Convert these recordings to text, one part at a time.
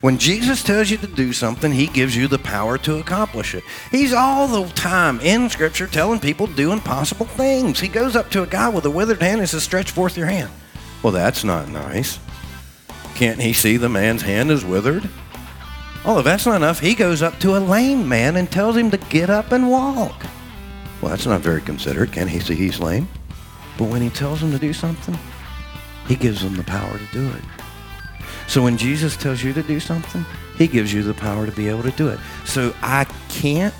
When Jesus tells you to do something, he gives you the power to accomplish it. He's all the time in Scripture telling people to do impossible things. He goes up to a guy with a withered hand and says, stretch forth your hand. Well, that's not nice. Can't he see the man's hand is withered? Oh, if that's not enough, he goes up to a lame man and tells him to get up and walk. Well, that's not very considerate. Can't he see he's lame? But when he tells him to do something, he gives him the power to do it. So when Jesus tells you to do something, he gives you the power to be able to do it. So I can't,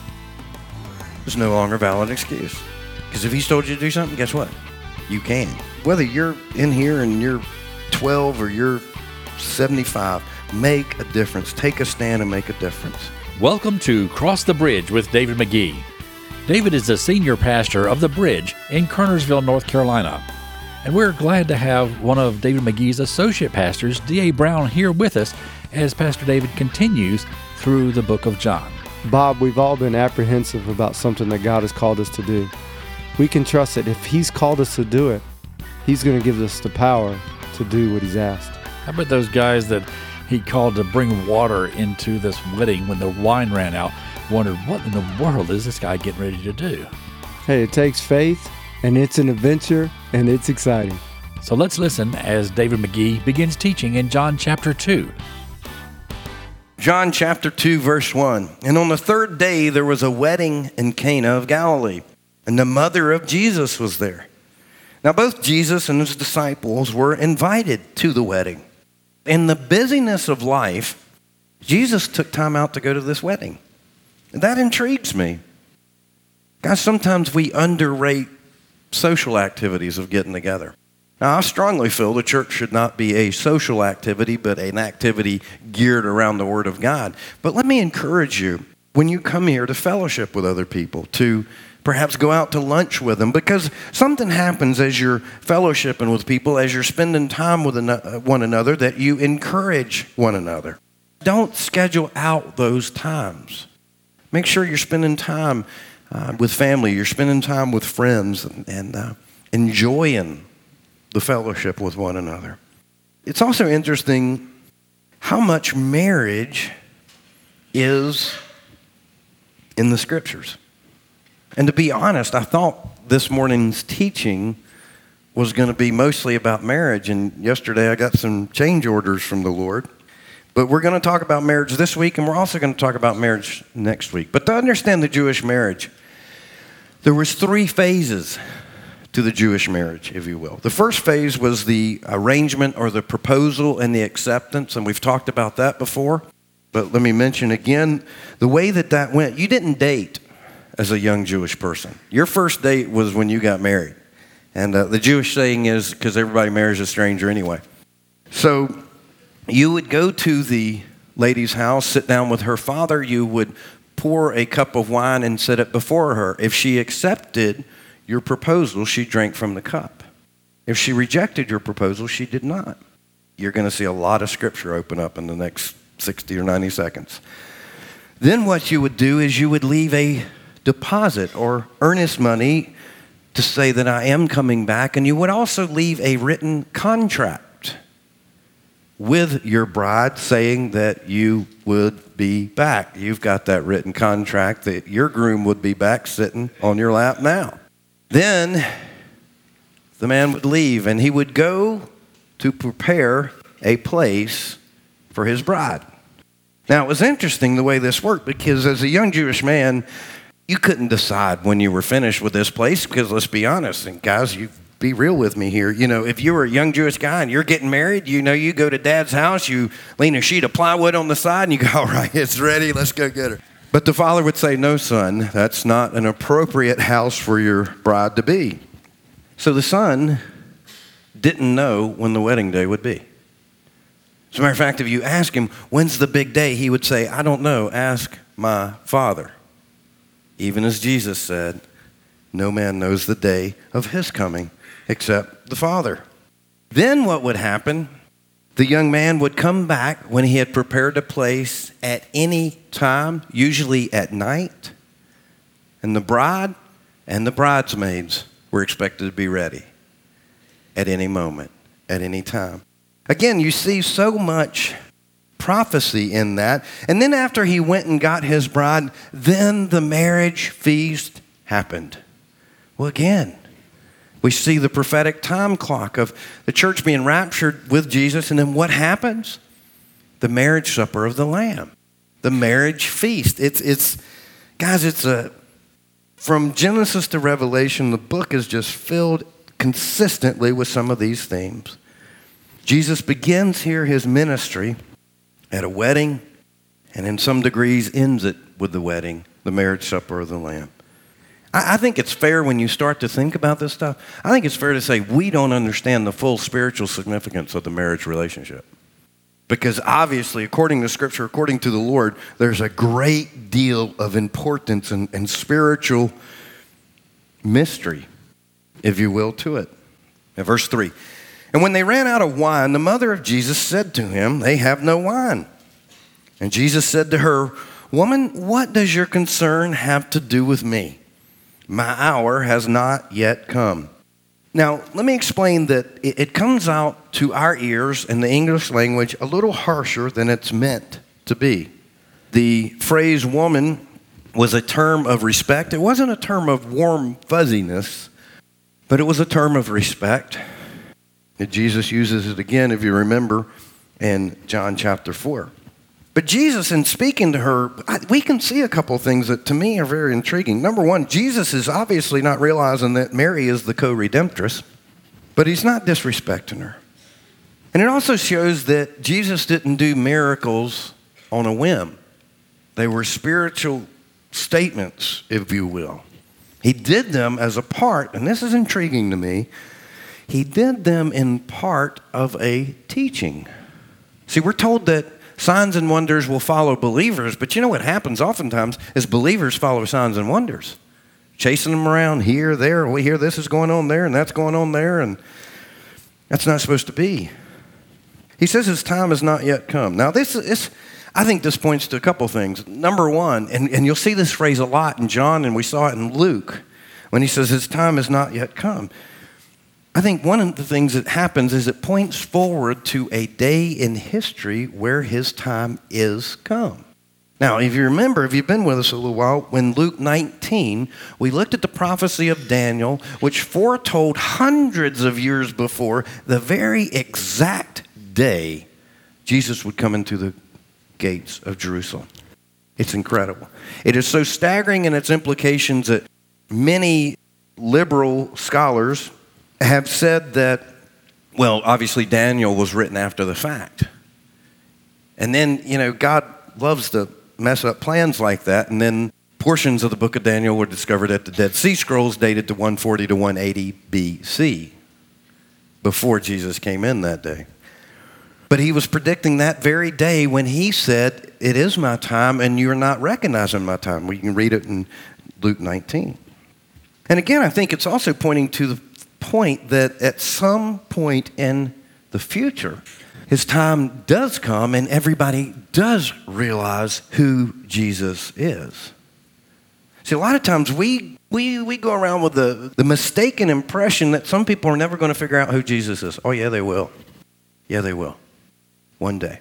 there's no longer a valid excuse. Because if he's told you to do something, guess what? You can. Whether you're in here and you're 12 or you're 75, make a difference. Take a stand and make a difference. Welcome to Cross the Bridge with David McGee. David is the senior pastor of The Bridge in Kernersville, North Carolina. And we're glad to have one of David McGee's associate pastors, D.A. Brown, here with us as Pastor David continues through the book of John. Bob, we've all been apprehensive about something that God has called us to do. We can trust that if he's called us to do it, he's going to give us the power to do what he's asked. How about those guys that he called to bring water into this wedding when the wine ran out? Wondered, what in the world is this guy getting ready to do? Hey, it takes faith, and it's an adventure, and it's exciting. So let's listen as David McGee begins teaching in John chapter 2. John chapter 2, verse 1. And on the third day there was a wedding in Cana of Galilee, and the mother of Jesus was there. Now both Jesus and his disciples were invited to the wedding. In the busyness of life, Jesus took time out to go to this wedding. That intrigues me. Guys, sometimes we underrate social activities of getting together. Now, I strongly feel the church should not be a social activity, but an activity geared around the Word of God. But let me encourage you, when you come here to fellowship with other people, to perhaps go out to lunch with them, because something happens as you're fellowshipping with people, as you're spending time with one another, that you encourage one another. Don't schedule out those times. Make sure you're spending time with family, you're spending time with friends, and enjoying the fellowship with one another. It's also interesting how much marriage is in the Scriptures. And to be honest, I thought this morning's teaching was going to be mostly about marriage, and yesterday I got some change orders from the Lord. But we're going to talk about marriage this week, and we're also going to talk about marriage next week. But to understand the Jewish marriage, there was 3 phases to the Jewish marriage, if you will. The first phase was the arrangement or the proposal and the acceptance, and we've talked about that before. But let me mention again, the way that went, you didn't date as a young Jewish person. Your first date was when you got married. And the Jewish saying is, because everybody marries a stranger anyway. So you would go to the lady's house, sit down with her father. You would pour a cup of wine and set it before her. If she accepted your proposal, she drank from the cup. If she rejected your proposal, she did not. You're going to see a lot of scripture open up in the next 60 or 90 seconds. Then what you would do is you would leave a deposit or earnest money to say that I am coming back, and you would also leave a written contract with your bride saying that you would be back. You've got that written contract that your groom would be back sitting on your lap now. Then the man would leave and he would go to prepare a place for his bride. Now it was interesting the way this worked, because as a young Jewish man, you couldn't decide when you were finished with this place, because let's be honest, and guys, you be real with me here. You know, if you were a young Jewish guy and you're getting married, you know, you go to dad's house, you lean a sheet of plywood on the side and you go, all right, it's ready, let's go get her. But the father would say, no, son, that's not an appropriate house for your bride to be. So the son didn't know when the wedding day would be. As a matter of fact, if you ask him, when's the big day? He would say, I don't know, ask my father. Even as Jesus said, no man knows the day of his coming except the Father. Then what would happen? The young man would come back when he had prepared a place at any time, usually at night. And the bride and the bridesmaids were expected to be ready at any moment, at any time. Again, you see so much prophecy in that. And then after he went and got his bride, then the marriage feast happened. Well, again, we see the prophetic time clock of the church being raptured with Jesus, and then what happens? The marriage supper of the Lamb, the marriage feast. From Genesis to Revelation, the book is just filled consistently with some of these themes. Jesus begins here his ministry at a wedding, and in some degrees ends it with the wedding, the marriage supper of the Lamb. I think it's fair when you start to think about this stuff, I think it's fair to say we don't understand the full spiritual significance of the marriage relationship. Because obviously, according to Scripture, according to the Lord, there's a great deal of importance and spiritual mystery, if you will, to it. In verse 3, and when they ran out of wine, the mother of Jesus said to him, they have no wine. And Jesus said to her, woman, what does your concern have to do with me? My hour has not yet come. Now, let me explain that it comes out to our ears in the English language a little harsher than it's meant to be. The phrase woman was a term of respect. It wasn't a term of warm fuzziness, but it was a term of respect. And Jesus uses it again, if you remember, in John chapter 4. But Jesus, in speaking to her, we can see a couple things that to me are very intriguing. Number one, Jesus is obviously not realizing that Mary is the co-redemptress, but he's not disrespecting her. And it also shows that Jesus didn't do miracles on a whim. They were spiritual statements, if you will. He did them as a part, and this is intriguing to me, he did them in part of a teaching. See, we're told that signs and wonders will follow believers, but you know what happens oftentimes is believers follow signs and wonders, chasing them around here, there. We hear this is going on there and that's going on there, and that's not supposed to be. He says his time has not yet come. Now, I think this points to a couple things. Number one, and you'll see this phrase a lot in John, and we saw it in Luke, when he says his time has not yet come. I think one of the things that happens is it points forward to a day in history where his time is come. Now, if you remember, if you've been with us a little while, when Luke 19, we looked at the prophecy of Daniel, which foretold hundreds of years before the very exact day Jesus would come into the gates of Jerusalem. It's incredible. It is so staggering in its implications that many liberal scholars have said that, well, obviously Daniel was written after the fact. And then, God loves to mess up plans like that. And then portions of the book of Daniel were discovered at the Dead Sea Scrolls dated to 140 to 180 BC, before Jesus came in that day. But he was predicting that very day when he said, it is my time and you're not recognizing my time. We can read it in Luke 19. And again, I think it's also pointing to the point that at some point in the future, his time does come and everybody does realize who Jesus is. See, a lot of times we go around with the mistaken impression that some people are never going to figure out who Jesus is. Oh, yeah, they will. Yeah, they will. One day.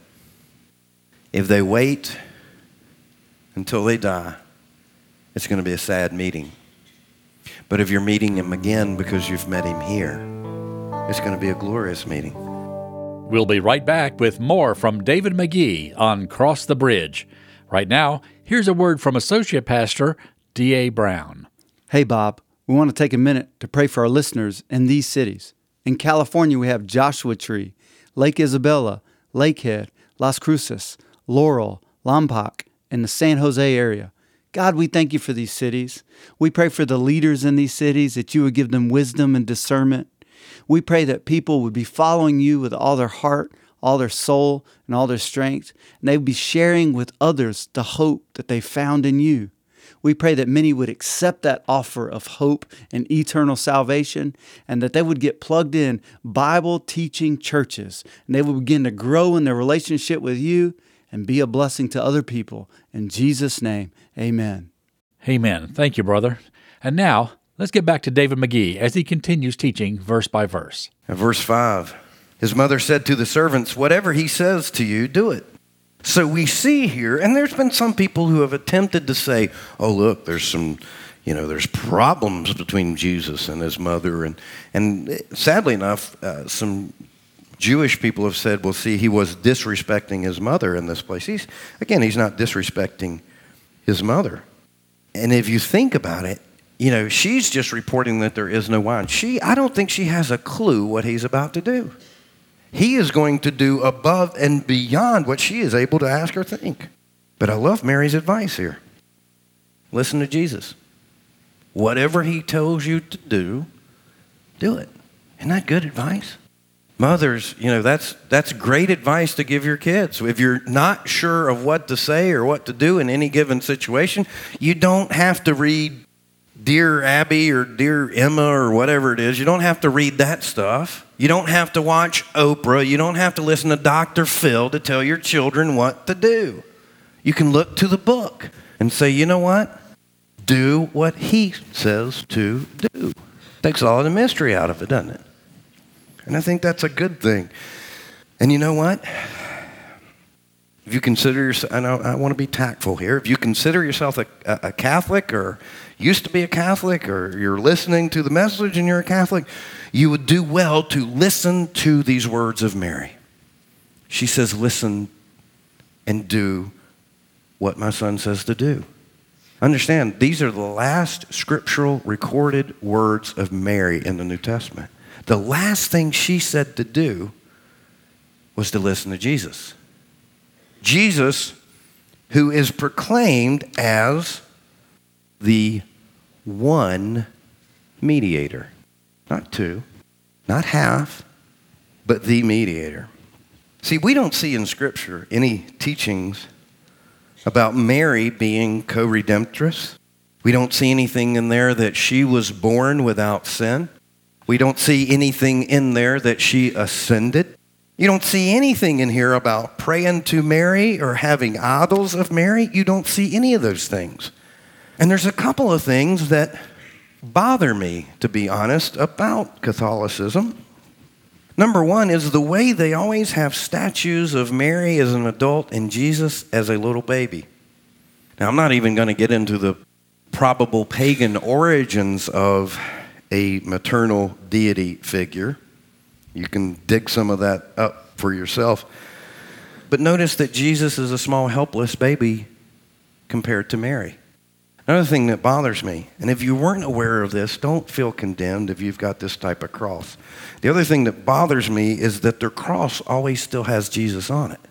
If they wait until they die, it's going to be a sad meeting. But if you're meeting him again because you've met him here, it's going to be a glorious meeting. We'll be right back with more from David McGee on Cross the Bridge. Right now, here's a word from Associate Pastor D.A. Brown. Hey, Bob. We want to take a minute to pray for our listeners in these cities. In California, we have Joshua Tree, Lake Isabella, Lakehead, Las Cruces, Laurel, Lompoc, and the San Jose area. God, we thank you for these cities. We pray for the leaders in these cities, that you would give them wisdom and discernment. We pray that people would be following you with all their heart, all their soul, and all their strength, and they would be sharing with others the hope that they found in you. We pray that many would accept that offer of hope and eternal salvation, and that they would get plugged in Bible-teaching churches, and they would begin to grow in their relationship with you and be a blessing to other people. In Jesus' name, amen. Amen. Thank you, brother. And now, let's get back to David McGee as he continues teaching verse by verse. Verse 5, his mother said to the servants, whatever he says to you, do it. So we see here, and there's been some people who have attempted to say, oh, look, there's problems between Jesus and his mother. And sadly enough, some Jewish people have said, well, see, he was disrespecting his mother in this place. He's not disrespecting his mother. And if you think about it, she's just reporting that there is no wine. I don't think she has a clue what he's about to do. He is going to do above and beyond what she is able to ask or think. But I love Mary's advice here. Listen to Jesus. Whatever he tells you to do it. Isn't that good advice? Mothers, that's great advice to give your kids. If you're not sure of what to say or what to do in any given situation, you don't have to read Dear Abby or Dear Emma or whatever it is. You don't have to read that stuff. You don't have to watch Oprah. You don't have to listen to Dr. Phil to tell your children what to do. You can look to the book and say, you know what? Do what he says to do. Takes all of the mystery out of it, doesn't it? And I think that's a good thing. And you know what? If you consider yourself, I want to be tactful here. If you consider yourself a Catholic or used to be a Catholic or you're listening to the message and you're a Catholic, you would do well to listen to these words of Mary. She says, listen and do what my son says to do. Understand, these are the last scriptural recorded words of Mary in the New Testament. The last thing she said to do was to listen to Jesus. Jesus, who is proclaimed as the one mediator. Not two, not half, but the mediator. See, we don't see in Scripture any teachings about Mary being co-redemptress. We don't see anything in there that she was born without sin. We don't see anything in there that she ascended. You don't see anything in here about praying to Mary or having idols of Mary. You don't see any of those things. And there's a couple of things that bother me, to be honest, about Catholicism. Number one is the way they always have statues of Mary as an adult and Jesus as a little baby. Now, I'm not even going to get into the probable pagan origins of a maternal deity figure. You can dig some of that up for yourself. But notice that Jesus is a small, helpless baby compared to Mary. Another thing that bothers me, and if you weren't aware of this, don't feel condemned if you've got this type of cross. The other thing that bothers me is that their cross always still has Jesus on it.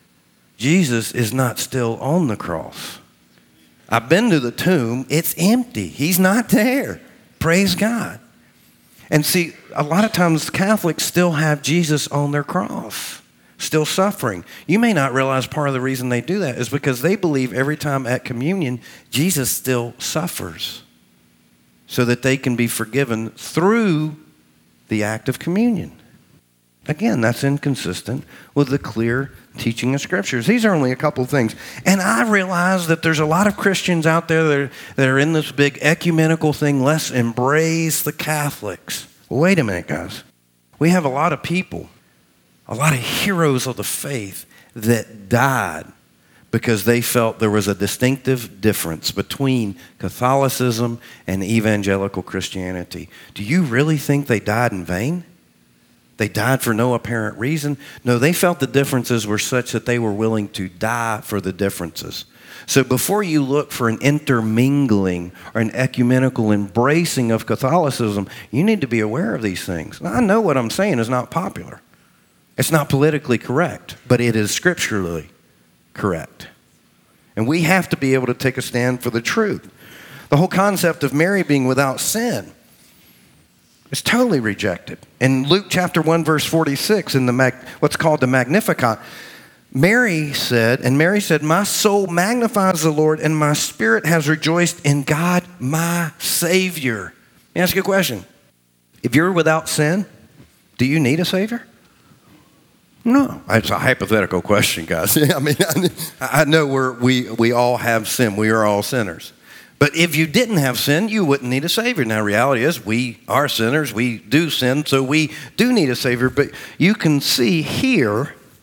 Jesus is not still on the cross. I've been to the tomb. It's empty. He's not there. Praise God. And see, a lot of times Catholics still have Jesus on their cross, still suffering. You may not realize part of the reason they do that is because they believe every time at communion, Jesus still suffers so that they can be forgiven through the act of communion. Again, that's inconsistent with the clear teaching of Scriptures. These are only a couple of things. And I realize that there's a lot of Christians out there that are in this big ecumenical thing, let's embrace the Catholics. Well, wait a minute, guys. We have a lot of people, a lot of heroes of the faith that died because they felt there was a distinctive difference between Catholicism and evangelical Christianity. Do you really think they died in vain? They died for no apparent reason. No, they felt the differences were such that they were willing to die for the differences. So before you look for an intermingling or an ecumenical embracing of Catholicism, you need to be aware of these things. Now, I know what I'm saying is not popular. It's not politically correct, but it is scripturally correct. And we have to be able to take a stand for the truth. The whole concept of Mary being without sin is totally rejected. In Luke chapter 1, verse 46, in what's called the Magnificat, Mary said, my soul magnifies the Lord, and my spirit has rejoiced in God, my Savior. Let me ask you a question. If you're without sin, do you need a Savior? No. It's a hypothetical question, guys. I know we all have sin. We are all sinners. But if you didn't have sin, you wouldn't need a Savior. Now, reality is we are sinners. We do sin, so we do need a Savior. But you can see here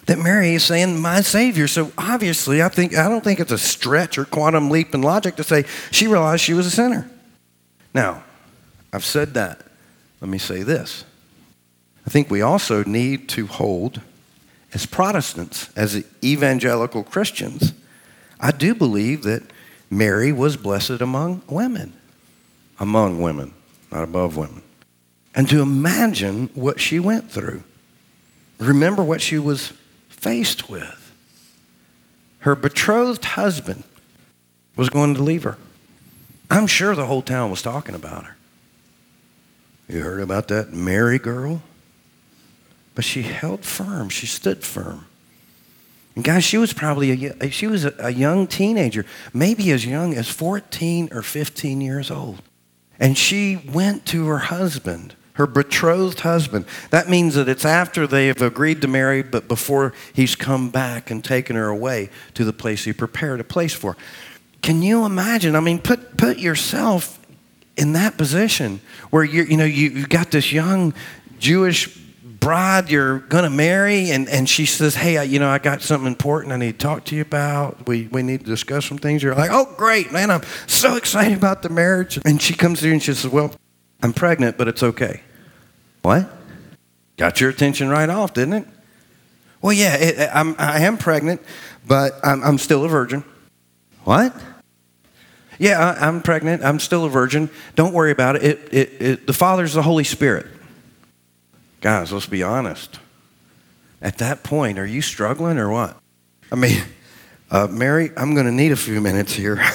that Mary is saying, my Savior. So obviously, I don't think it's a stretch or quantum leap in logic to say she realized she was a sinner. Now, I've said that. Let me say this. I think we also need to hold, as Protestants, as evangelical Christians, I do believe that Mary was blessed among women. Among women, not above women. And to imagine what she went through. Remember what she was faced with. Her betrothed husband was going to leave her. I'm sure the whole town was talking about her. You heard about that Mary girl? But she held firm. She stood firm. And guys, she was probably a young teenager, maybe as young as 14 or 15 years old. And she went to her husband, her betrothed husband. That means that it's after they have agreed to marry, but before he's come back and taken her away to the place he prepared a place for. Can you imagine? I mean, put yourself in that position where you got this young Jewish bride you're going to marry, and she says, hey, I got something important I need to talk to you about. We need to discuss some things. You're like, oh, great, man, I'm so excited about the marriage. And she comes to you and she says, well, I'm pregnant, but it's okay. What? Got your attention right off, didn't it? Well, yeah, I am pregnant, but I'm still a virgin. What? Yeah, I'm pregnant. I'm still a virgin. Don't worry about it. The Father's the Holy Spirit. Guys, let's be honest. At that point, are you struggling or what? I mean, Mary, I'm going to need a few minutes here.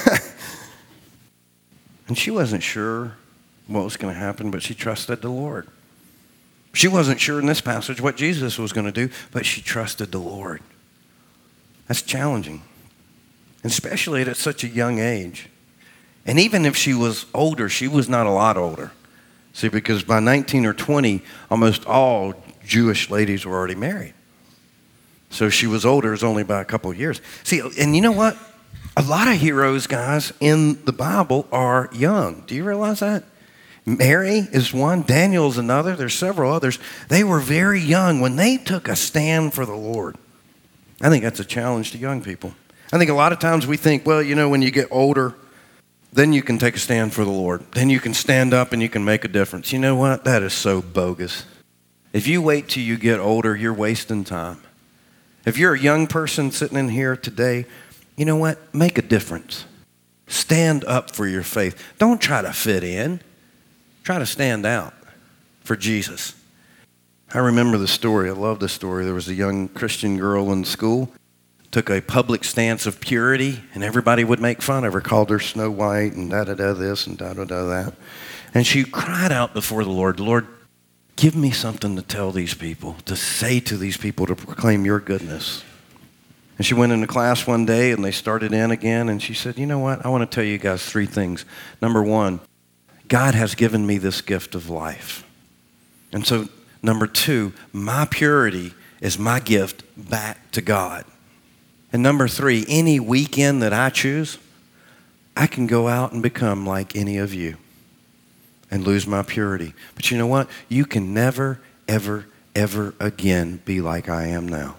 And she wasn't sure what was going to happen, but she trusted the Lord. She wasn't sure in this passage what Jesus was going to do, but she trusted the Lord. That's challenging, especially at such a young age. And even if she was older, she was not a lot older. See, because by 19 or 20, almost all Jewish ladies were already married. So she was older, it's only by a couple of years. See, and you know what? A lot of heroes, guys, in the Bible are young. Do you realize that? Mary is one, Daniel is another, there's several others. They were very young when they took a stand for the Lord. I think that's a challenge to young people. I think a lot of times we think, well, when you get older, then you can take a stand for the Lord. Then you can stand up and you can make a difference. You know what? That is so bogus. If you wait till you get older, you're wasting time. If you're a young person sitting in here today, you know what? Make a difference. Stand up for your faith. Don't try to fit in. Try to stand out for Jesus. I remember the story. I love the story. There was a young Christian girl in school, took a public stance of purity, and everybody would make fun of her, called her Snow White and da-da-da this and da-da-da that. And she cried out before the Lord, Lord, give me something to tell these people, to say to these people, to proclaim your goodness. And she went into class one day, and they started in again, and she said, you know what? I want to tell you guys 3 things. Number 1, God has given me this gift of life. And so, number 2, my purity is my gift back to God. And number 3, any weekend that I choose, I can go out and become like any of you and lose my purity. But you know what? You can never, ever, ever again be like I am now.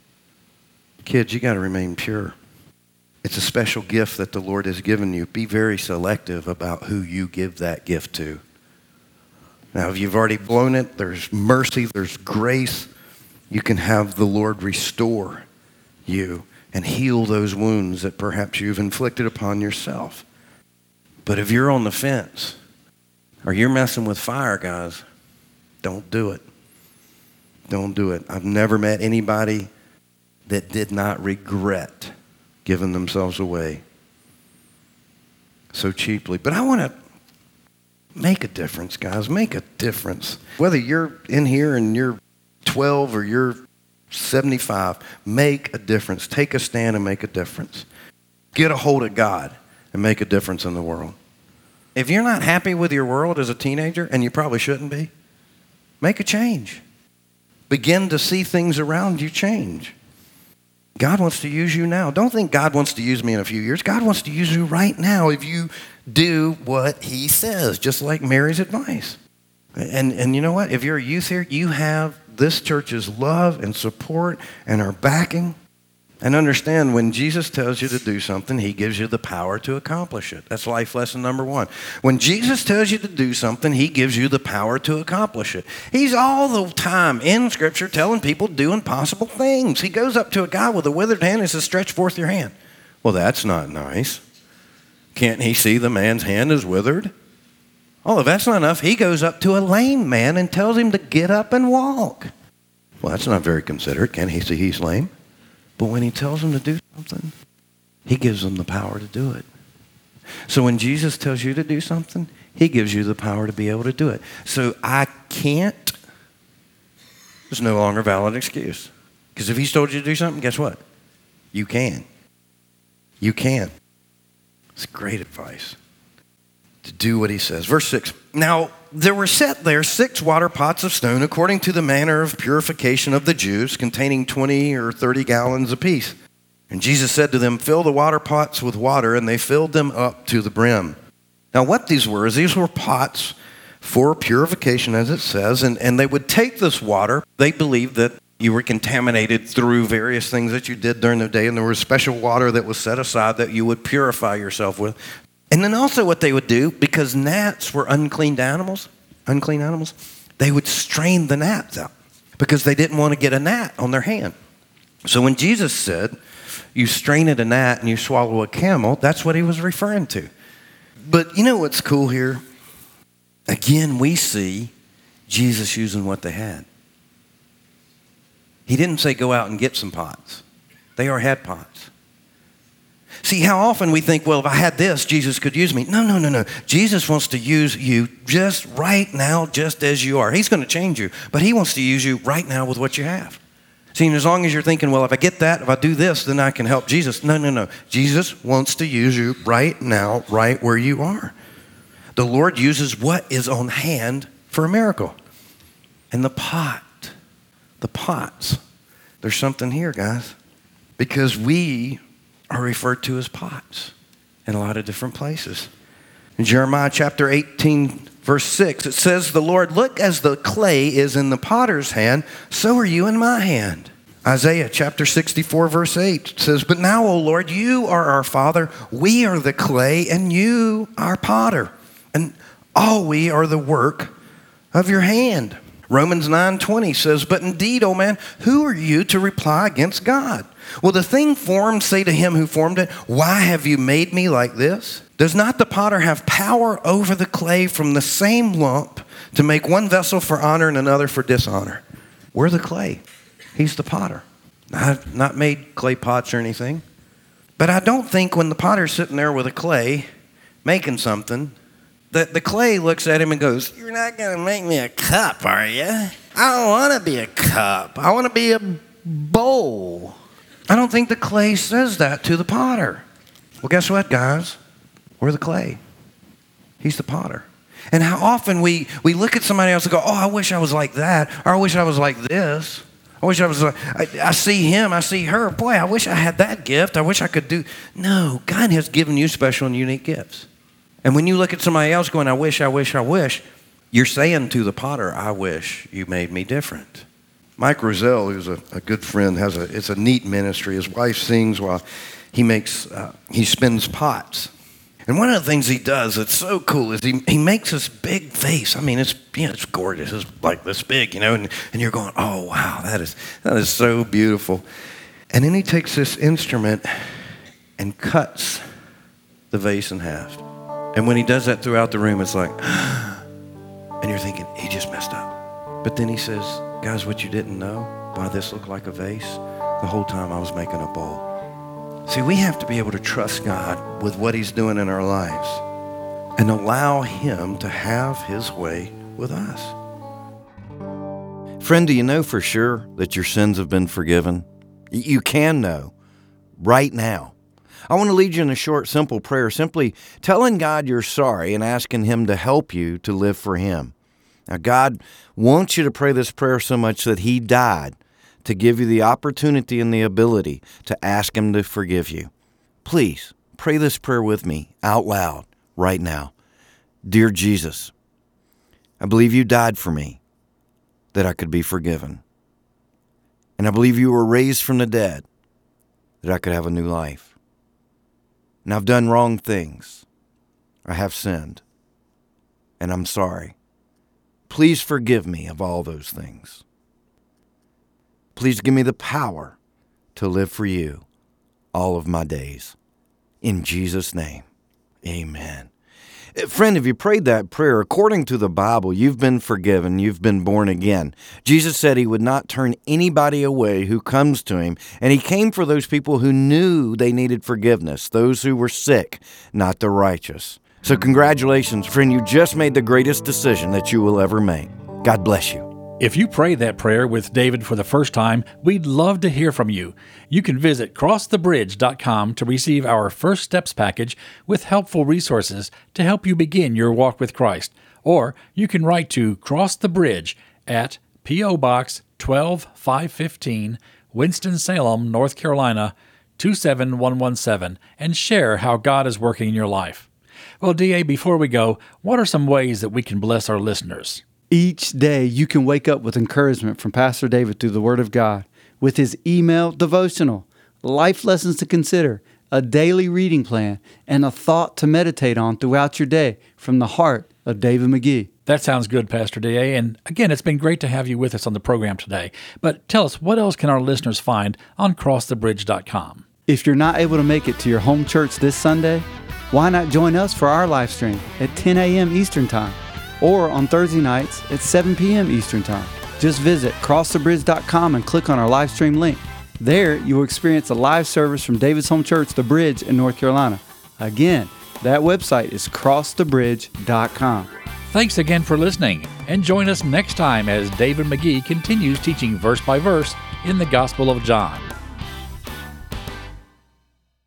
Kids, you got to remain pure. It's a special gift that the Lord has given you. Be very selective about who you give that gift to. Now, if you've already blown it, there's mercy, there's grace. You can have the Lord restore you and heal those wounds that perhaps you've inflicted upon yourself. But if you're on the fence or you're messing with fire, guys, don't do it. Don't do it. I've never met anybody that did not regret giving themselves away so cheaply. But I want to make a difference, guys. Make a difference. Whether you're in here and you're 12 or you're 75, make a difference. Take a stand and make a difference. Get a hold of God and make a difference in the world. If you're not happy with your world as a teenager, and you probably shouldn't be, make a change. Begin to see things around you change. God wants to use you now. Don't think God wants to use me in a few years. God wants to use you right now if you do what he says, just like Mary's advice. And you know what? If you're a youth here, you have this church's love and support and our backing. And understand, when Jesus tells you to do something, he gives you the power to accomplish it. That's life lesson number one. When Jesus tells you to do something, he gives you the power to accomplish it. He's all the time in Scripture telling people to do impossible things. He goes up to a guy with a withered hand and says, stretch forth your hand. Well, that's not nice. Can't he see the man's hand is withered? Oh, if that's not enough, he goes up to a lame man and tells him to get up and walk. Well, that's not very considerate. Can't he see he's lame? But when he tells them to do something, he gives them the power to do it. So when Jesus tells you to do something, he gives you the power to be able to do it. So I can't, there's no longer a valid excuse. Because if he's told you to do something, guess what? You can. You can. It's great advice to do what he says. Verse 6, now there were set there 6 water pots of stone according to the manner of purification of the Jews, containing 20 or 30 gallons apiece. And Jesus said to them, fill the water pots with water, and they filled them up to the brim. Now what these were is these were pots for purification, as it says, and they would take this water. They believed that you were contaminated through various things that you did during the day, and there was special water that was set aside that you would purify yourself with. And then also what they would do, because gnats were unclean animals, they would strain the gnats out because they didn't want to get a gnat on their hand. So when Jesus said, you strain at a gnat and you swallow a camel, that's what he was referring to. But you know what's cool here? Again, we see Jesus using what they had. He didn't say go out and get some pots. They already had pots. See, how often we think, well, if I had this, Jesus could use me. No. Jesus wants to use you just right now, just as you are. He's going to change you, but he wants to use you right now with what you have. See, and as long as you're thinking, well, if I get that, if I do this, then I can help Jesus. No. Jesus wants to use you right now, right where you are. The Lord uses what is on hand for a miracle. And the pots, there's something here, guys, because we are referred to as pots in a lot of different places. In Jeremiah chapter 18, verse 6, it says, the Lord, look, as the clay is in the potter's hand, so are you in my hand. Isaiah chapter 64, verse 8 says, but now, O Lord, you are our Father, we are the clay, and you are potter, and all we are the work of your hand. Romans 9:20 says, but indeed, O man, who are you to reply against God? Will the thing formed say to him who formed it, why have you made me like this? Does not the potter have power over the clay from the same lump to make one vessel for honor and another for dishonor? We're the clay. He's the potter. I've not made clay pots or anything. But I don't think when the potter's sitting there with a clay making something, that the clay looks at him and goes, you're not going to make me a cup, are you? I don't want to be a cup. I want to be a bowl. I don't think the clay says that to the potter. Well, guess what, guys? We're the clay. He's the potter. And how often we look at somebody else and go, oh, I wish I was like that, or I wish I was like this. I wish I was like, I see him, I see her. Boy, I wish I had that gift. I wish I could do. No, God has given you special and unique gifts. And when you look at somebody else going, I wish, you're saying to the potter, I wish you made me different. Mike Roselle, who's a good friend, it's a neat ministry. His wife sings while he spins pots. And one of the things he does that's so cool is he makes this big vase. I mean, it's gorgeous. It's like this big, and you're going, oh, wow, that is so beautiful. And then he takes this instrument and cuts the vase in half. And when he does that throughout the room, it's like, and you're thinking, he just messed up. But then he says, guys, what you didn't know, why this looked like a vase, the whole time I was making a bowl. See, we have to be able to trust God with what he's doing in our lives and allow him to have his way with us. Friend, do you know for sure that your sins have been forgiven? You can know right now. I want to lead you in a short, simple prayer, simply telling God you're sorry and asking him to help you to live for him. Now, God wants you to pray this prayer so much that he died to give you the opportunity and the ability to ask him to forgive you. Please pray this prayer with me out loud right now. Dear Jesus, I believe you died for me that I could be forgiven. And I believe you were raised from the dead that I could have a new life. And I've done wrong things. I have sinned. And I'm sorry. Please forgive me of all those things. Please give me the power to live for you all of my days. In Jesus' name, amen. Friend, if you prayed that prayer, according to the Bible, you've been forgiven, you've been born again. Jesus said he would not turn anybody away who comes to him, and he came for those people who knew they needed forgiveness, those who were sick, not the righteous. So congratulations, friend, you just made the greatest decision that you will ever make. God bless you. If you prayed that prayer with David for the first time, we'd love to hear from you. You can visit crossthebridge.com to receive our First Steps package with helpful resources to help you begin your walk with Christ. Or you can write to Cross the Bridge at P.O. Box 12515, Winston-Salem, North Carolina, 27117, and share how God is working in your life. Well, D.A., before we go, what are some ways that we can bless our listeners? Each day you can wake up with encouragement from Pastor David through the Word of God, with his email devotional, life lessons to consider, a daily reading plan, and a thought to meditate on throughout your day from the heart of David McGee. That sounds good, Pastor D.A. And again, it's been great to have you with us on the program today. But tell us, what else can our listeners find on crossthebridge.com? If you're not able to make it to your home church this Sunday, why not join us for our live stream at 10 a.m. Eastern Time? Or on Thursday nights at 7 p.m. Eastern Time. Just visit crossthebridge.com and click on our live stream link. There, you will experience a live service from David's Home Church, The Bridge in North Carolina. Again, that website is crossthebridge.com. Thanks again for listening, and join us next time as David McGee continues teaching verse by verse in the Gospel of John.